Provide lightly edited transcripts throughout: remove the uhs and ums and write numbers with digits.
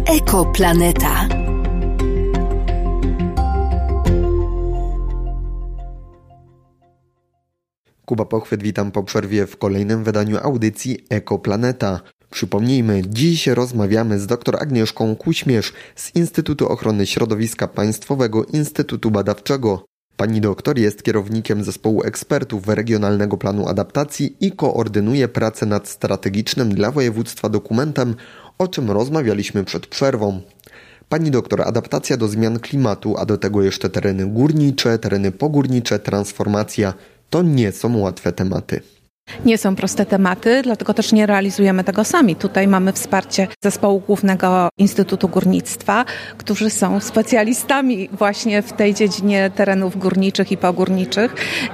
Ekoplaneta. Kuba Pochwyt, witam po przerwie w kolejnym wydaniu audycji Ekoplaneta. Przypomnijmy, dziś rozmawiamy z dr Agnieszką Kuśmierz z Instytutu Ochrony Środowiska Państwowego Instytutu Badawczego. Pani doktor jest kierownikiem zespołu ekspertów Regionalnego Planu Adaptacji i koordynuje pracę nad strategicznym dla województwa dokumentem, o czym rozmawialiśmy przed przerwą. Pani doktor, adaptacja do zmian klimatu, a do tego jeszcze tereny górnicze, tereny pogórnicze, transformacja, to nie są łatwe tematy. Nie są proste tematy, dlatego też nie realizujemy tego sami. Tutaj mamy wsparcie Zespołu Głównego Instytutu Górnictwa, którzy są specjalistami właśnie w tej dziedzinie terenów górniczych i pogórniczych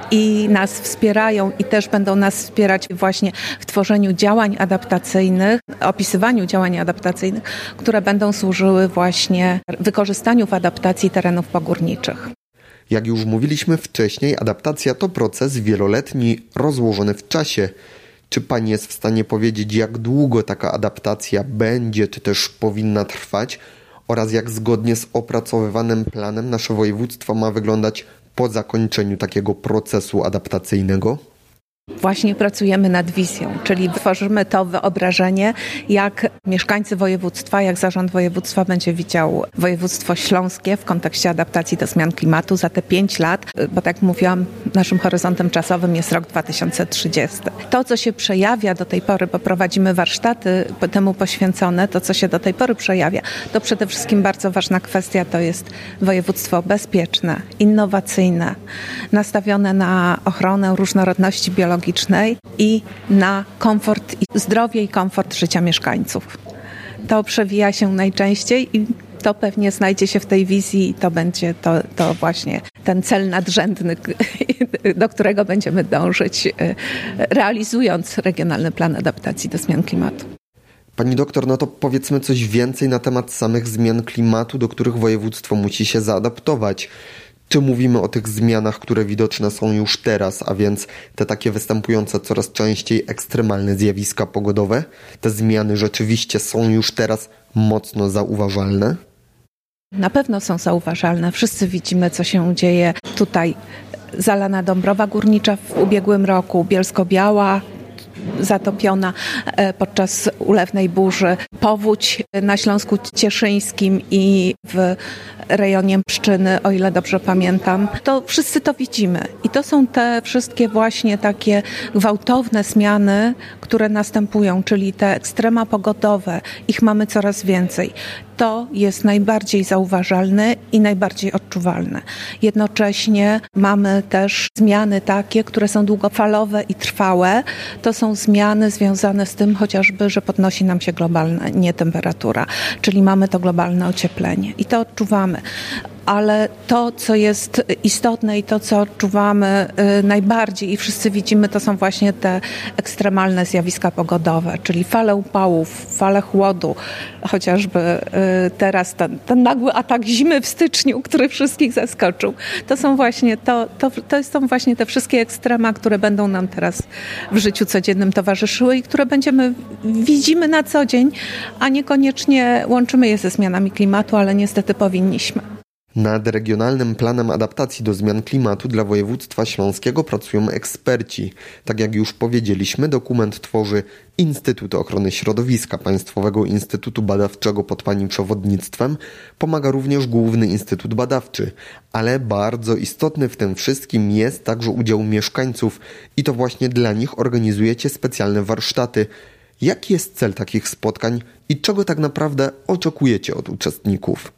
i nas wspierają i też będą nas wspierać właśnie w tworzeniu działań adaptacyjnych, opisywaniu działań adaptacyjnych, które będą służyły właśnie wykorzystaniu w adaptacji terenów pogórniczych. Jak już mówiliśmy wcześniej, adaptacja to proces wieloletni, rozłożony w czasie. Czy pani jest w stanie powiedzieć, jak długo taka adaptacja będzie, czy też powinna trwać oraz jak zgodnie z opracowywanym planem nasze województwo ma wyglądać po zakończeniu takiego procesu adaptacyjnego? Właśnie pracujemy nad wizją, czyli tworzymy to wyobrażenie, jak mieszkańcy województwa, jak zarząd województwa będzie widział województwo śląskie w kontekście adaptacji do zmian klimatu za te 5 lat, bo tak jak mówiłam, naszym horyzontem czasowym jest rok 2030. To, co się przejawia do tej pory, bo prowadzimy warsztaty temu poświęcone, to, co się do tej pory przejawia, to przede wszystkim bardzo ważna kwestia to jest województwo bezpieczne, innowacyjne, nastawione na ochronę różnorodności biologicznej i na komfort, zdrowie i komfort życia mieszkańców. To przewija się najczęściej i to pewnie znajdzie się w tej wizji i to będzie to właśnie ten cel nadrzędny, do którego będziemy dążyć, realizując Regionalny Plan Adaptacji do Zmian Klimatu. Pani doktor, no to powiedzmy coś więcej na temat samych zmian klimatu, do których województwo musi się zaadaptować. Czy mówimy o tych zmianach, które widoczne są już teraz, a więc te takie występujące coraz częściej ekstremalne zjawiska pogodowe? Te zmiany rzeczywiście są już teraz mocno zauważalne? Na pewno są zauważalne. Wszyscy widzimy, co się dzieje tutaj. Zalana Dąbrowa Górnicza w ubiegłym roku, Bielsko-Biała zatopiona podczas ulewnej burzy, powódź na Śląsku Cieszyńskim i w rejonie Pszczyny, o ile dobrze pamiętam. To wszyscy to widzimy i to są te wszystkie właśnie takie gwałtowne zmiany, które następują, czyli te ekstrema pogodowe, ich mamy coraz więcej. To jest najbardziej zauważalne i najbardziej odczuwalne. Jednocześnie mamy też zmiany takie, które są długofalowe i trwałe. To są zmiany związane z tym chociażby, że podnosi nam się globalnie temperatura, czyli mamy to globalne ocieplenie i to odczuwamy. Ale to, co jest istotne i to, co odczuwamy najbardziej i wszyscy widzimy, to są właśnie te ekstremalne zjawiska pogodowe, czyli fale upałów, fale chłodu, chociażby teraz ten nagły atak zimy w styczniu, który wszystkich zaskoczył. To są właśnie to są właśnie te wszystkie ekstrema, które będą nam teraz w życiu codziennym towarzyszyły i które widzimy na co dzień, a niekoniecznie łączymy je ze zmianami klimatu, ale niestety powinniśmy. Nad Regionalnym Planem Adaptacji do Zmian Klimatu dla województwa śląskiego pracują eksperci. Tak jak już powiedzieliśmy, dokument tworzy Instytut Ochrony Środowiska Państwowego Instytutu Badawczego pod pani przewodnictwem. Pomaga również Główny Instytut Badawczy. Ale bardzo istotny w tym wszystkim jest także udział mieszkańców i to właśnie dla nich organizujecie specjalne warsztaty. Jaki jest cel takich spotkań i czego tak naprawdę oczekujecie od uczestników?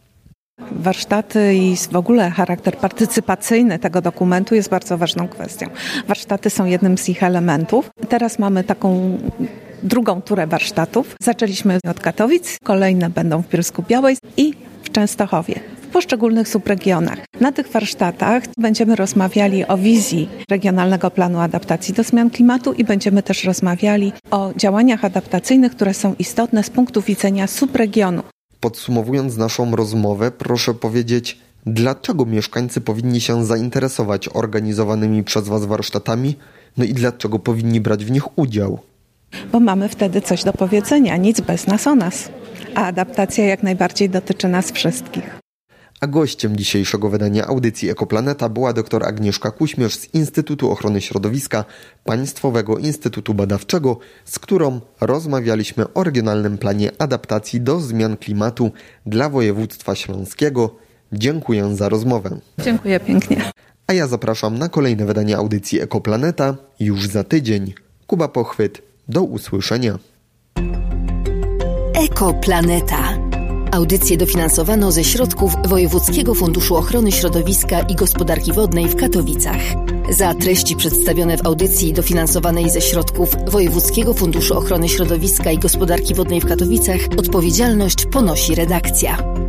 Warsztaty i w ogóle charakter partycypacyjny tego dokumentu jest bardzo ważną kwestią. Warsztaty są jednym z ich elementów. Teraz mamy taką drugą turę warsztatów. Zaczęliśmy od Katowic, kolejne będą w Bielsku-Białej i w Częstochowie, w poszczególnych subregionach. Na tych warsztatach będziemy rozmawiali o wizji Regionalnego Planu Adaptacji do Zmian Klimatu i będziemy też rozmawiali o działaniach adaptacyjnych, które są istotne z punktu widzenia subregionu. Podsumowując naszą rozmowę, proszę powiedzieć, dlaczego mieszkańcy powinni się zainteresować organizowanymi przez Was warsztatami, no i dlaczego powinni brać w nich udział? Bo mamy wtedy coś do powiedzenia, nic bez nas o nas. a adaptacja jak najbardziej dotyczy nas wszystkich. A gościem dzisiejszego wydania audycji Ekoplaneta była dr Agnieszka Kuśmierz z Instytutu Ochrony Środowiska Państwowego Instytutu Badawczego, z którą rozmawialiśmy o regionalnym planie adaptacji do zmian klimatu dla województwa śląskiego. Dziękuję za rozmowę. Dziękuję pięknie. A ja zapraszam na kolejne wydanie audycji Ekoplaneta już za tydzień. Kuba Pochwyt, do usłyszenia. Ekoplaneta. Audycję dofinansowano ze środków Wojewódzkiego Funduszu Ochrony Środowiska i Gospodarki Wodnej w Katowicach. Za treści przedstawione w audycji dofinansowanej ze środków Wojewódzkiego Funduszu Ochrony Środowiska i Gospodarki Wodnej w Katowicach odpowiedzialność ponosi redakcja.